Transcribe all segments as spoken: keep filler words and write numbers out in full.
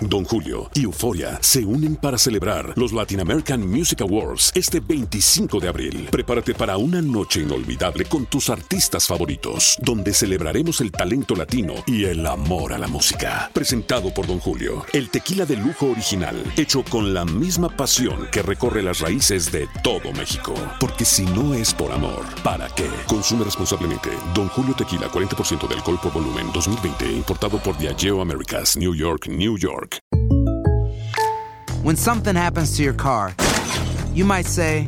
Don Julio y Euforia se unen para celebrar los Latin American Music Awards este veinticinco de abril. Prepárate para una noche inolvidable con tus artistas favoritos, donde celebraremos el talento latino y el amor a la música. Presentado por Don Julio, el tequila de lujo original, hecho con la misma pasión que recorre las raíces de todo México. Porque si no es por amor, ¿para qué? Consume responsablemente. Don Julio Tequila, cuarenta por ciento de alcohol por volumen, dos mil veinte, importado por Diageo Americas, New York, New York. When something happens to your car, you might say,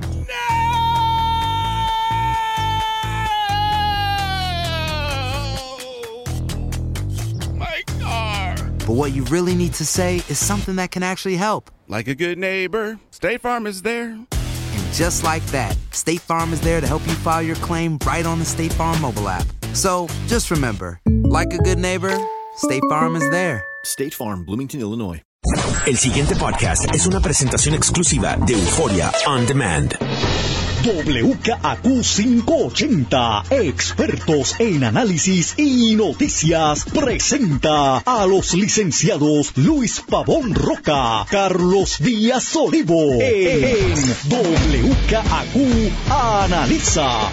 "No! My car!" But what you really need to say is something that can actually help. Like a good neighbor, State Farm is there. And just like that, State Farm is there to help you file your claim right on the State Farm mobile app. So just remember, like a good neighbor, State Farm is there. State Farm, Bloomington, Illinois. El siguiente podcast es una presentación exclusiva de Euforia On Demand. W K A Q quinientos ochenta, expertos en análisis y noticias, presenta a los licenciados Luis Pavón Roca, Carlos Díaz Olivo, en W K A Q Analiza.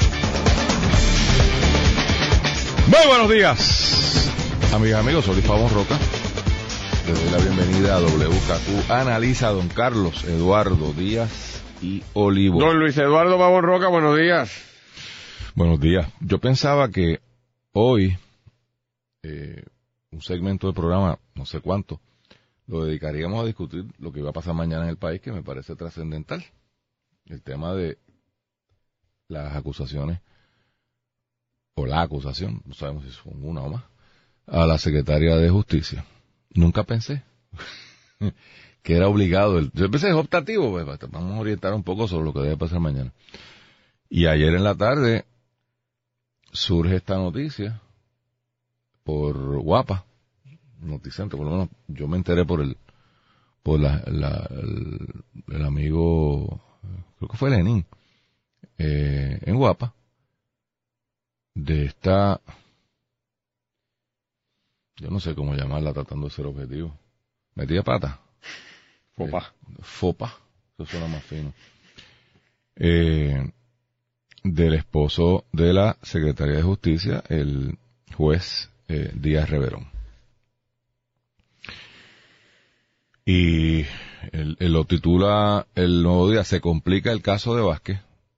Muy buenos días, amigas y amigos, soy Luis Pavón Roca. Les doy la bienvenida a W K Q Analiza, don Carlos Eduardo Díaz y Olivo. Don Luis Eduardo Pavón Roca, buenos días. Buenos días. Yo pensaba que hoy, eh, un segmento del programa, no sé cuánto, lo dedicaríamos a discutir lo que va a pasar mañana en el país, que me parece trascendental. El tema de las acusaciones, o la acusación, no sabemos si son una o más, a la secretaria de Justicia. Nunca pensé que era obligado. El, yo pensé es optativo, pues, vamos a orientar un poco sobre lo que debe pasar mañana. Y ayer en la tarde surge esta noticia por Guapa, Noticentro, por lo menos yo me enteré por el por la, la el, el amigo, creo que fue Lenín, eh, en Guapa, de esta, yo no sé cómo llamarla tratando de ser objetivo, metida pata. Fopa. Eh, fopa, eso suena más fino. Eh, del esposo de la Secretaría de Justicia, el juez eh, Díaz Reverón. Y él, él lo titula El Nuevo Día, se complica el caso de Vázquez.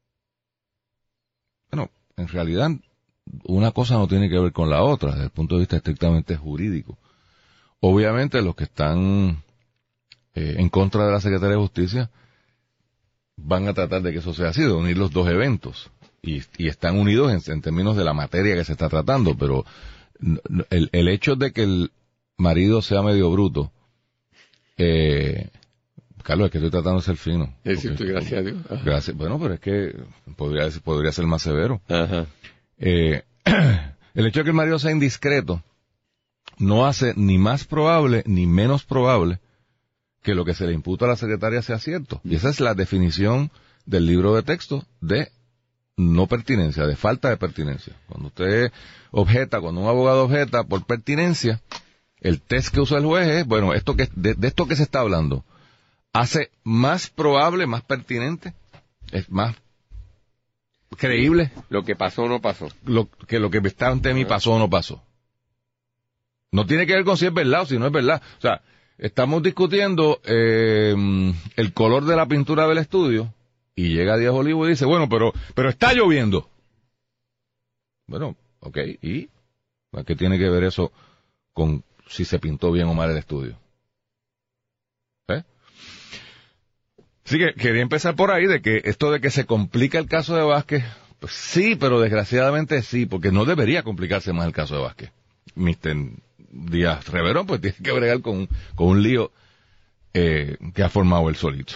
Bueno, en realidad una cosa no tiene que ver con la otra, desde el punto de vista estrictamente jurídico. Obviamente los que están eh, en contra de la Secretaría de Justicia van a tratar de que eso sea así, de unir los dos eventos. Y, y están unidos en, en términos de la materia que se está tratando, pero el, el hecho de que el marido sea medio bruto, eh, Carlos, es que estoy tratando de ser fino. Es cierto, gracias a Dios. Ajá. Gracias. Bueno, pero es que podría, podría ser más severo. Ajá. Eh, el hecho de que el marido sea indiscreto no hace ni más probable ni menos probable que lo que se le imputa a la secretaria sea cierto. Y esa es la definición del libro de texto de no pertinencia, de falta de pertinencia. Cuando usted objeta, cuando un abogado objeta por pertinencia, el test que usa el juez es, bueno, esto que de, de esto que se está hablando, hace más probable, más pertinente, es más creíble lo que pasó o no pasó. Lo, que lo que está ante mí pasó o no pasó. No tiene que ver con si es verdad o si no es verdad. O sea, estamos discutiendo eh, el color de la pintura del estudio y llega Díaz Olivo y dice, bueno, pero pero está lloviendo. Bueno, ok, ¿y qué tiene que ver eso con si se pintó bien o mal el estudio? ¿Eh? Así que quería empezar por ahí, de que esto de que se complica el caso de Vázquez, pues sí, pero desgraciadamente sí, porque no debería complicarse más el caso de Vázquez. mister Díaz Reverón, pues tiene que bregar con, con un lío eh, que ha formado él solito.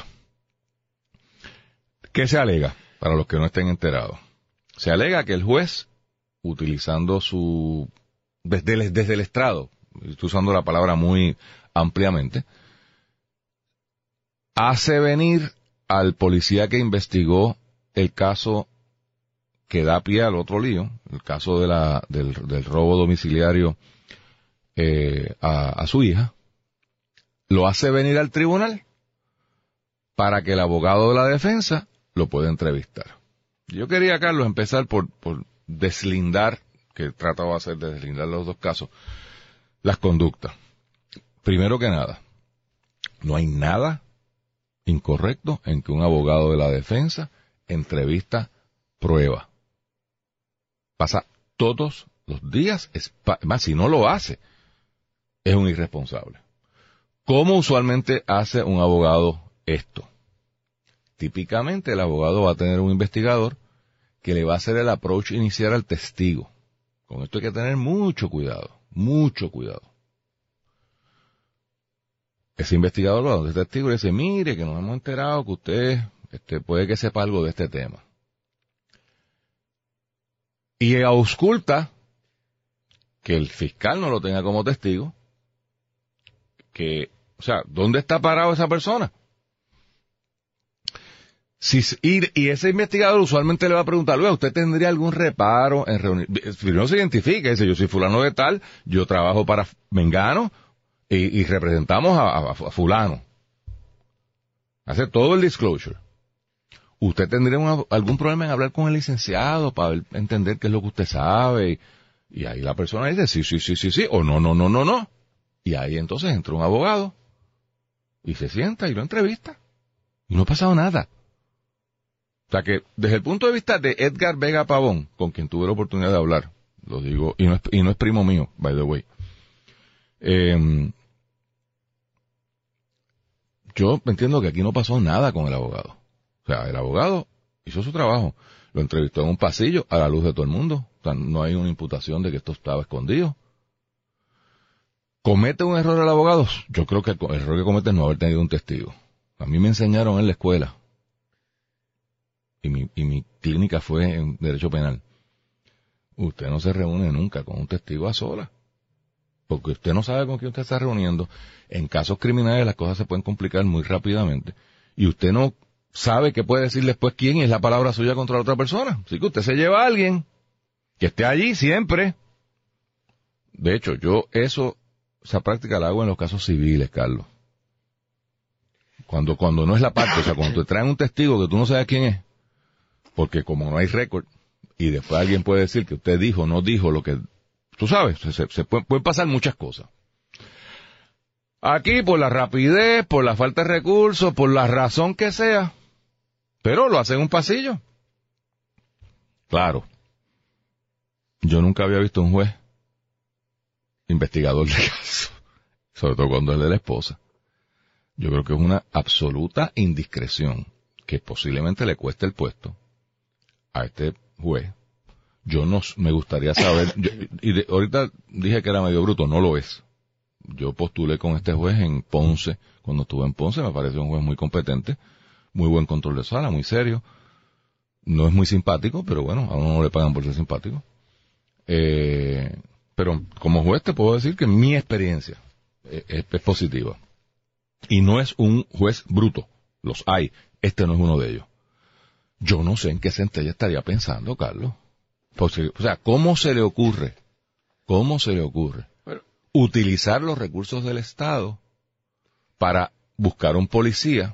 ¿Qué se alega? Para los que no estén enterados. Se alega que el juez, utilizando su, desde el, desde el estrado, estoy usando la palabra muy ampliamente, hace venir al policía que investigó el caso que da pie al otro lío, el caso de la, del, del robo domiciliario eh, a, a su hija, lo hace venir al tribunal para que el abogado de la defensa lo pueda entrevistar. Yo quería, Carlos, empezar por, por deslindar, que trataba de hacer de deslindar los dos casos, las conductas. Primero que nada, no hay nada incorrecto en que un abogado de la defensa entrevista prueba. Pasa todos los días, es pa- más si no lo hace, es un irresponsable. ¿Cómo usualmente hace un abogado esto? Típicamente el abogado va a tener un investigador que le va a hacer el approach inicial al testigo. Con esto hay que tener mucho cuidado, mucho cuidado. Ese investigador va donde el testigo y le dice, mire, que nos hemos enterado que usted este, puede que sepa algo de este tema. Y ausculta que el fiscal no lo tenga como testigo, que, o sea, ¿dónde está parado esa persona? Si, y, y ese investigador usualmente le va a preguntar, luego, ¿usted tendría algún reparo en reunir? Primero se identifica, dice, yo soy fulano de tal, yo trabajo para Mengano y, y representamos a, a, a fulano. Hace todo el disclosure. ¿Usted tendría una, algún problema en hablar con el licenciado para ver, entender qué es lo que usted sabe? Y, y ahí la persona dice, sí, sí, sí, sí, sí, o no, no, no, no, no. Y ahí entonces entra un abogado y se sienta y lo entrevista. Y no ha pasado nada. O sea que, desde el punto de vista de Edgar Vega Pavón, con quien tuve la oportunidad de hablar, lo digo, y no es, y no es primo mío, by the way, eh, yo entiendo que aquí no pasó nada con el abogado. O sea, el abogado hizo su trabajo, lo entrevistó en un pasillo a la luz de todo el mundo. O sea, no hay una imputación de que esto estaba escondido. ¿Comete un error el abogado? Yo creo que el error que comete es no haber tenido un testigo. A mí me enseñaron en la escuela, y mi, y mi clínica fue en Derecho Penal. Usted no se reúne nunca con un testigo a solas, porque usted no sabe con quién usted está reuniendo. En casos criminales las cosas se pueden complicar muy rápidamente, y usted no sabe qué puede decir después quién es la palabra suya contra la otra persona. Así que usted se lleva a alguien que esté allí siempre. De hecho, yo eso, esa práctica la hago en los casos civiles, Carlos. Cuando, cuando no es la parte, o sea, cuando te traen un testigo que tú no sabes quién es, porque como no hay récord, y después alguien puede decir que usted dijo o no dijo lo que, tú sabes, se, se pueden, pueden pasar muchas cosas. Aquí, por la rapidez, por la falta de recursos, por la razón que sea, pero lo hacen en un pasillo. Claro, yo nunca había visto un juez investigador de caso, sobre todo cuando es de la esposa. Yo creo que es una absoluta indiscreción que posiblemente le cueste el puesto a este juez. Yo no me gustaría saber, yo, y de, ahorita dije que era medio bruto, no lo es. Yo postulé con este juez en Ponce, cuando estuve en Ponce, me pareció un juez muy competente, muy buen control de sala, muy serio. No es muy simpático, pero bueno, a uno no le pagan por ser simpático. Eh, pero como juez te puedo decir que mi experiencia es, es, es positiva. Y no es un juez bruto, los hay, este no es uno de ellos. Yo no sé en qué centella estaría pensando, Carlos. Porque, o sea, ¿cómo se le ocurre? ¿Cómo se le ocurre? Bueno, utilizar los recursos del Estado para buscar un policía.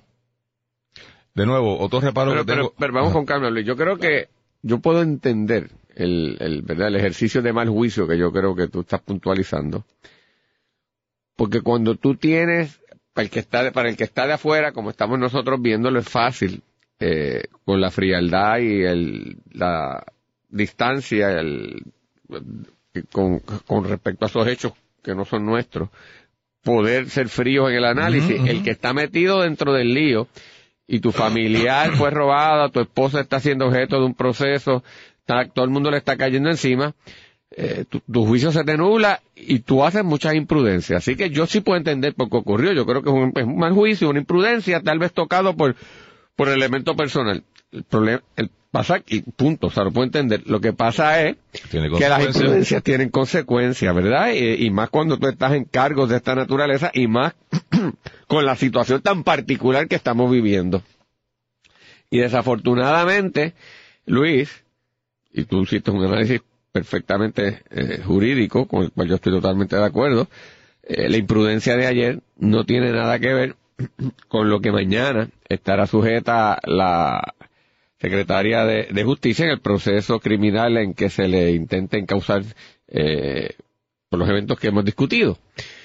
De nuevo, otro reparo pero, que tengo. Pero, pero vamos Ajá. con calma, Luis. Yo creo que yo puedo entender el, el, ¿verdad? el ejercicio de mal juicio que yo creo que tú estás puntualizando. Porque cuando tú tienes, para el que está de, para el que está de afuera, como estamos nosotros viéndolo, es fácil. Eh, con la frialdad y el, la distancia el, con, con respecto a esos hechos que no son nuestros, poder ser fríos en el análisis. Uh-huh. El que está metido dentro del lío y tu familiar fue robada, tu esposa está siendo objeto de un proceso, está, todo el mundo le está cayendo encima, eh, tu, tu juicio se te nubla y tú haces muchas imprudencias. Así que yo sí puedo entender por qué ocurrió. Yo creo que es un, es un mal juicio, una imprudencia, tal vez tocado por por el elemento personal. El problema, el pasa y punto, o sea, lo puedo entender. Lo que pasa es que las imprudencias tienen consecuencias, ¿verdad? Y, y más cuando tú estás en cargos de esta naturaleza y más con la situación tan particular que estamos viviendo. Y desafortunadamente, Luis, y tú hiciste un análisis perfectamente eh, jurídico, con el cual yo estoy totalmente de acuerdo, eh, la imprudencia de ayer no tiene nada que ver con lo que mañana estará sujeta la secretaria de, de Justicia en el proceso criminal en que se le intenta encausar eh, por los eventos que hemos discutido.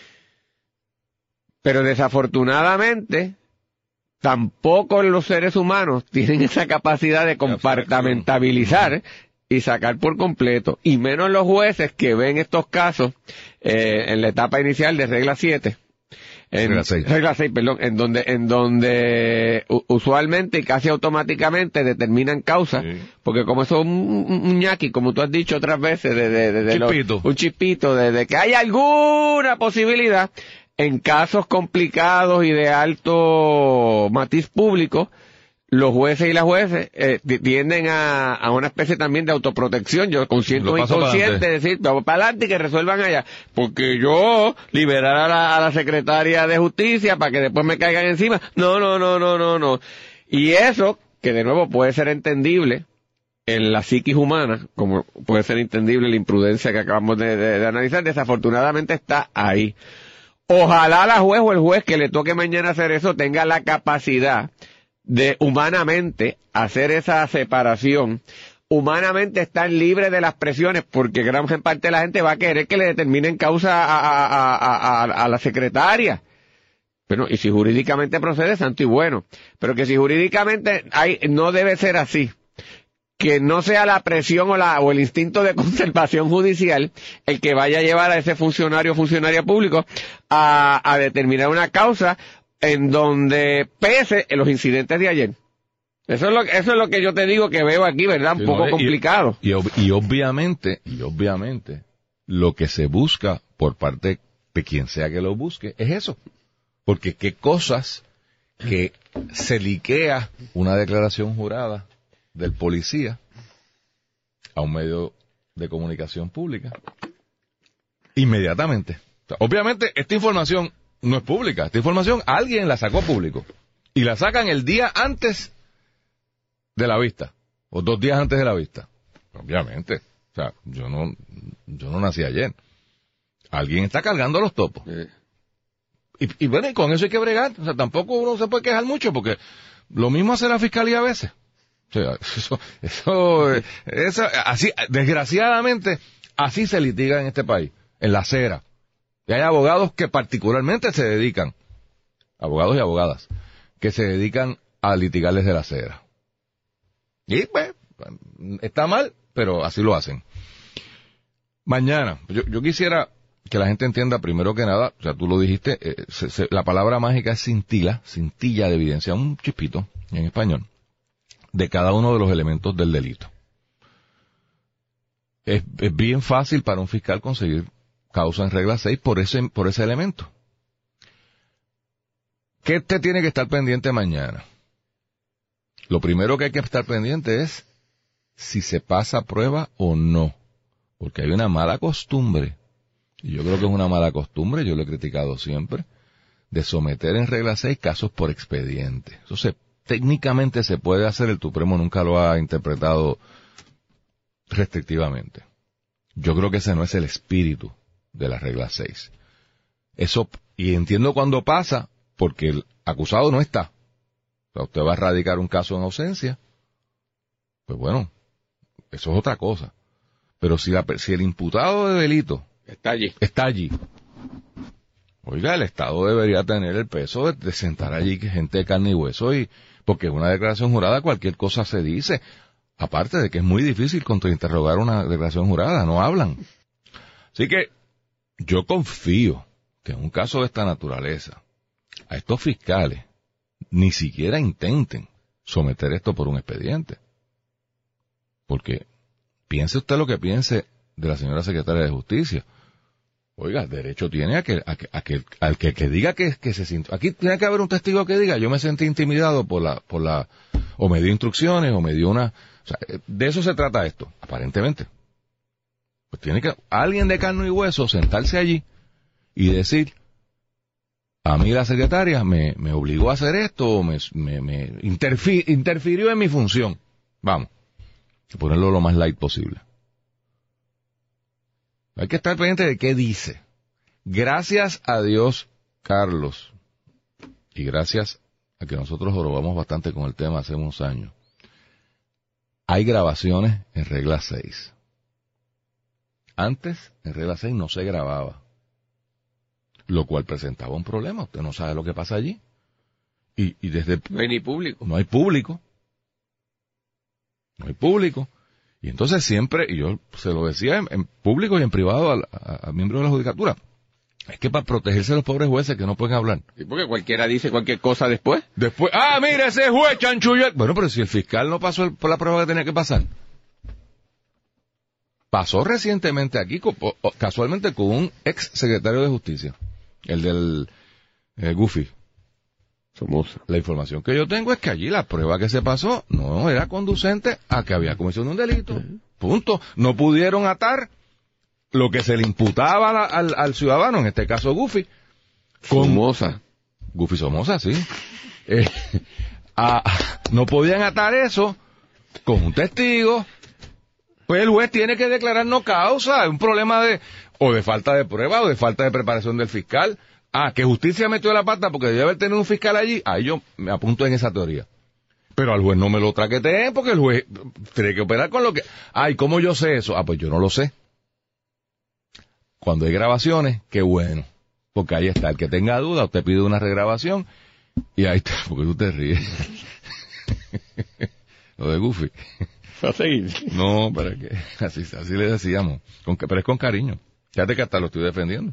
Pero desafortunadamente, tampoco los seres humanos tienen esa capacidad de compartamentalizar y sacar por completo, y menos los jueces que ven estos casos eh, en la etapa inicial de regla siete. En, regla seis. Regla seis, perdón, en donde, en donde usualmente y casi automáticamente determinan causa, sí. Porque como eso es un, un, un ñaqui, como tú has dicho otras veces, de, de, de, de chipito. Los, un chipito, de, de que hay alguna posibilidad, en casos complicados y de alto matiz público, los jueces y las jueces eh, tienden a, a una especie también de autoprotección, yo consciente o inconsciente, de decir, vamos para adelante y que resuelvan allá, porque yo liberar a la, a la secretaria de Justicia para que después me caigan encima, no, no, no, no, no, no. Y eso, que de nuevo puede ser entendible en la psiquis humana, como puede ser entendible la imprudencia que acabamos de, de, de analizar, desafortunadamente está ahí. Ojalá la juez o el juez que le toque mañana hacer eso tenga la capacidad de humanamente hacer esa separación, humanamente estar libre de las presiones, porque gran parte de la gente va a querer que le determinen causa a, a, a, a, a la secretaria. Bueno, y si jurídicamente procede, santo y bueno. Pero que si jurídicamente hay, no debe ser así. Que no sea la presión o, la, o el instinto de conservación judicial el que vaya a llevar a ese funcionario o funcionaria público a, a determinar una causa en donde pese en los incidentes de ayer. Eso es lo, eso es lo que yo te digo que veo aquí, ¿verdad? Un sí, poco no, complicado. Y, y, y obviamente, y obviamente, lo que se busca por parte de quien sea que lo busque es eso. Porque qué cosas que se liquea una declaración jurada del policía a un medio de comunicación pública inmediatamente. O sea, obviamente, esta información no es pública. Esta información alguien la sacó público. Y la sacan el día antes de la vista. O dos días antes de la vista. Obviamente. O sea, yo no, yo no nací ayer. Alguien está cargando los topos. Sí. Y, y bueno, y con eso hay que bregar. O sea, tampoco uno se puede quejar mucho porque lo mismo hace la fiscalía a veces. O sea, eso, eso, eso, así, desgraciadamente, así se litiga en este país. En la acera. Y hay abogados que particularmente se dedican, abogados y abogadas, que se dedican a litigar desde la acera. Y pues, está mal, pero así lo hacen. Mañana, yo, yo quisiera que la gente entienda primero que nada, o sea, tú lo dijiste, eh, se, se, la palabra mágica es cintila, cintilla de evidencia, un chispito en español, de cada uno de los elementos del delito. Es, es bien fácil para un fiscal conseguir causa en regla seis por ese, por ese elemento. ¿Qué te tiene que estar pendiente mañana? Lo primero que hay que estar pendiente es si se pasa prueba o no. Porque hay una mala costumbre, y yo creo que es una mala costumbre, yo lo he criticado siempre, de someter en regla seis casos por expediente. Eso se, técnicamente se puede hacer, el Supremo nunca lo ha interpretado restrictivamente. Yo creo que ese no es el espíritu de la regla seis. Eso, y entiendo cuando pasa, porque el acusado no está. O sea, usted va a radicar un caso en ausencia, pues bueno, eso es otra cosa. Pero si, la, si el imputado de delito está allí, está allí, oiga, el Estado debería tener el peso de, de sentar allí gente de carne y hueso, y porque en una declaración jurada cualquier cosa se dice. Aparte de que es muy difícil contrainterrogar una declaración jurada, no hablan. Así que yo confío que en un caso de esta naturaleza, a estos fiscales ni siquiera intenten someter esto por un expediente. Porque piense usted lo que piense de la señora secretaria de Justicia. Oiga, derecho tiene a que, a que, a que al que, que diga que, que se sintió. Aquí tiene que haber un testigo que diga, yo me sentí intimidado por la, por la, o me dio instrucciones, o me dio una, o sea, de eso se trata esto, aparentemente. Pues tiene que, alguien de carne y hueso sentarse allí y decir, a mí la secretaria me, me obligó a hacer esto, o me, me, me interfi, interfirió en mi función. Vamos, ponerlo lo más light posible. Hay que estar pendiente de qué dice. Gracias a Dios, Carlos, y gracias a que nosotros jorobamos bastante con el tema hace unos años, hay grabaciones en regla seis. Antes, en regla seis no se grababa, lo cual presentaba un problema. Usted no sabe lo que pasa allí. Y, y desde... No hay ni público. No hay público. No hay público. Y entonces siempre, y yo se lo decía en, en público y en privado a, a, a miembros de la judicatura, es que para protegerse de los pobres jueces que no pueden hablar. ¿Y porque cualquiera dice cualquier cosa después? Después, ah, mira ese juez chanchullo. Bueno, pero si el fiscal no pasó el, por la prueba que tenía que pasar. Pasó recientemente aquí, casualmente, con un ex secretario de Justicia, el del eh, Goofy. Somoza. La información que yo tengo es que allí la prueba que se pasó no era conducente a que había comisión de un delito. Uh-huh. Punto. No pudieron atar lo que se le imputaba la, al, al ciudadano, en este caso Goofy. Con... Somoza. Goofy Somoza, sí. Eh, a, no podían atar eso con un testigo. Pues el juez tiene que declarar no causa, un problema de, o de falta de prueba, o de falta de preparación del fiscal. Ah, que justicia metió la pata porque debe haber tenido un fiscal allí. Ahí yo me apunto en esa teoría. Pero al juez no me lo traqueteen porque el juez tiene que operar con lo que... Ay, ¿cómo yo sé eso? Ah, pues yo no lo sé. Cuando hay grabaciones, qué bueno. Porque ahí está, el que tenga duda, usted pide una regrabación y ahí está, porque tú te ríes. Lo de Goofy. No, para que así, así le decíamos, con, pero es con cariño. Fíjate que hasta lo estoy defendiendo.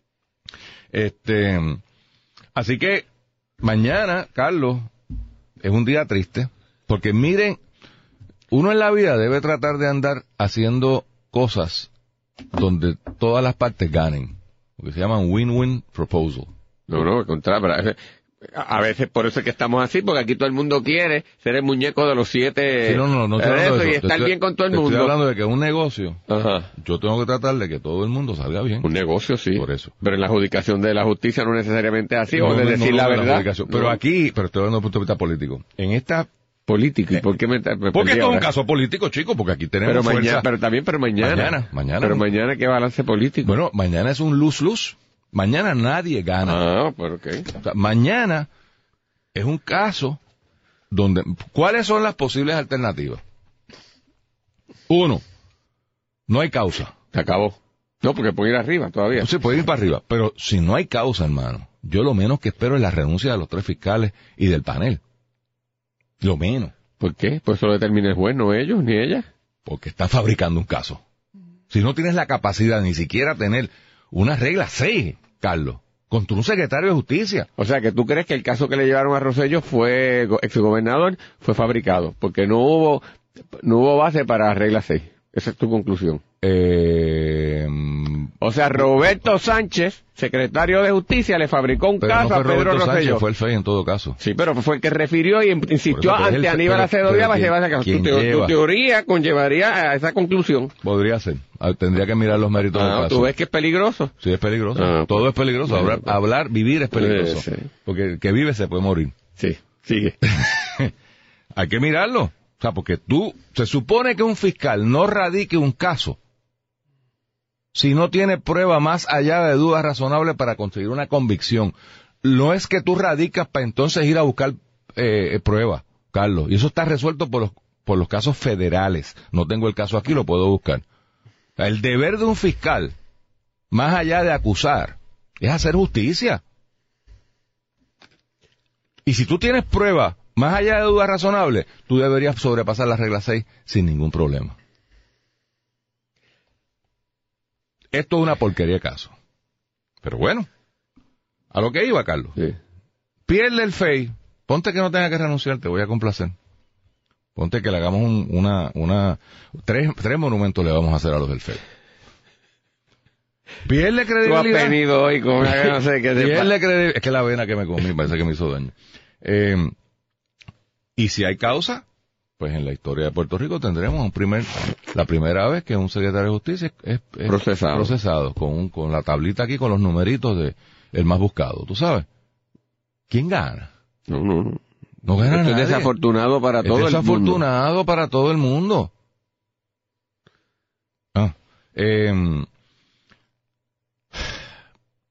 Este, así que mañana, Carlos, es un día triste, porque miren, uno en la vida debe tratar de andar haciendo cosas donde todas las partes ganen, porque se llaman win-win proposal. No, no, al contrario, a veces por eso es que estamos así, porque aquí todo el mundo quiere ser el muñeco de los siete. Sí, no, no, no estoy hablando de eso. Y estar estoy, bien con todo el mundo. Estoy hablando de que un negocio, ajá, yo tengo que tratar de que todo el mundo salga bien. Un negocio, sí. Por eso. Pero en la adjudicación de la justicia no necesariamente es así, no, o de no, decir no, la no, verdad. La pero no. aquí, pero estoy hablando desde el punto de vista político. En esta... Político, ¿y por qué me, me Porque esto es un ahora? caso político, chico, porque aquí tenemos pero fuerza. Mañana, pero también, pero mañana. Mañana, mañana. Pero mañana, ¿qué balance político? Bueno, mañana es un lose-lose. Mañana nadie gana. Ah, pero ok. O sea, mañana es un caso donde... ¿Cuáles son las posibles alternativas? Uno, no hay causa. Se acabó. No, porque puede ir arriba todavía. No se puede ir para arriba, pero si no hay causa, hermano, yo lo menos que espero es la renuncia de los tres fiscales y del panel. Lo menos. ¿Por qué? Pues eso lo determina el juez, no ellos, ni ella. Porque está fabricando un caso. Si no tienes la capacidad ni siquiera tener una regla seis, Carlos, contra un secretario de justicia. O sea, que tú crees que el caso que le llevaron a Rosselló fue, exgobernador, fue fabricado, porque no hubo, no hubo base para regla seis. Esa es tu conclusión. Eh, o sea, Roberto Sánchez, secretario de Justicia, le fabricó un pero caso no fue a Pedro Roberto Rosselló. Sánchez, fue el F E I en todo caso. Sí, pero fue el que refirió y insistió eso, ante el, Aníbal Acevedo Díaz para llevar ese caso. Tu, te, tu teoría conllevaría a esa conclusión. Podría ser. Tendría que mirar los méritos ah, del caso. ¿Tú ves que es peligroso? Sí, es peligroso. Ah, todo pues, es peligroso. Bueno, hablar, hablar, vivir es peligroso. Sí, sí. Porque el que vive se puede morir. Sí, sigue. Hay que mirarlo. O sea, porque tú, se supone que un fiscal no radique un caso si no tiene prueba más allá de dudas razonables para conseguir una convicción. No es que tú radicas para entonces ir a buscar eh, pruebas, Carlos. Y eso está resuelto por los, por los casos federales. No tengo el caso aquí, lo puedo buscar. O sea, el deber de un fiscal, más allá de acusar, es hacer justicia. Y si tú tienes pruebas más allá de dudas razonables, tú deberías sobrepasar la regla seis sin ningún problema. Esto es una porquería de caso. Pero bueno, a lo que iba, Carlos. Sí. Pierde el F E I. Ponte que no tenga que renunciar, te voy a complacer. Ponte que le hagamos un, una, una, tres, tres monumentos le vamos a hacer a los del F E I. Pierde credibilidad. Tú has venido hoy con una, no sé qué te Pierde credibilidad. Es que la avena que me comí parece que me hizo daño. Eh, y si hay causa, pues en la historia de Puerto Rico tendremos un primer, la primera vez que un secretario de justicia es, es procesado, procesado con, un, con la tablita aquí con los numeritos de el más buscado. ¿Tú sabes? ¿Quién gana? No, no, no. No gana Esto nadie. Es desafortunado para todo el mundo. Es desafortunado para todo el mundo. Ah, eh,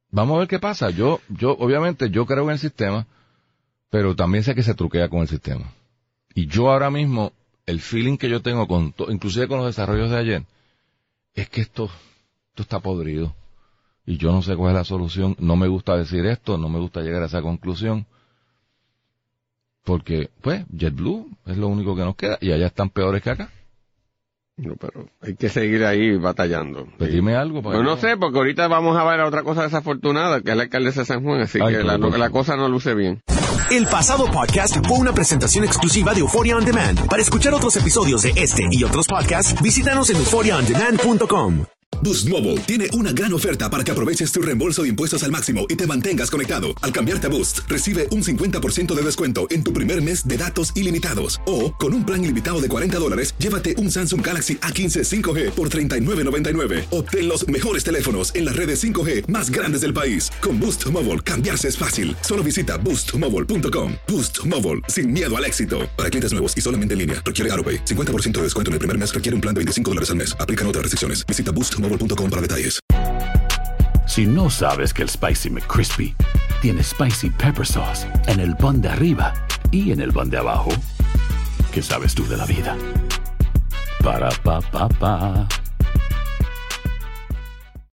vamos a ver qué pasa. Yo, yo, obviamente, yo creo en el sistema, pero también sé que se truquea con el sistema. Y yo ahora mismo, el feeling que yo tengo con, to, inclusive con los desarrollos de ayer, es que esto, esto está podrido. Y yo no sé cuál es la solución. No me gusta decir esto, no me gusta llegar a esa conclusión. Porque, pues, JetBlue es lo único que nos queda y allá están peores que acá. No, pero hay que seguir ahí batallando. Pues dime algo. Para no, no sé, porque ahorita vamos a ver otra cosa desafortunada, que es la alcaldesa de San Juan, así Ay, que la, no, la cosa no luce bien. El pasado podcast fue una presentación exclusiva de Euphoria On Demand. Para escuchar otros episodios de este y otros podcasts, visítanos en euphoria on demand punto com. Boost Mobile tiene una gran oferta para que aproveches tu reembolso de impuestos al máximo y te mantengas conectado. Al cambiarte a Boost, recibe un cincuenta por ciento de descuento en tu primer mes de datos ilimitados. O, con un plan ilimitado de cuarenta dólares, llévate un Samsung Galaxy A quince cinco G por treinta y nueve noventa y nueve. Obtén los mejores teléfonos en las redes cinco G más grandes del país. Con Boost Mobile, cambiarse es fácil. Solo visita boost mobile punto com. Boost Mobile, sin miedo al éxito. Para clientes nuevos y solamente en línea, requiere AutoPay. cincuenta por ciento de descuento en el primer mes requiere un plan de veinticinco dólares al mes. Aplican otras restricciones. Visita boost mobile punto com para detalles. Si no sabes que el Spicy McCrispy tiene Spicy Pepper Sauce en el pan de arriba y en el pan de abajo, ¿qué sabes tú de la vida? Para, pa, pa, pa.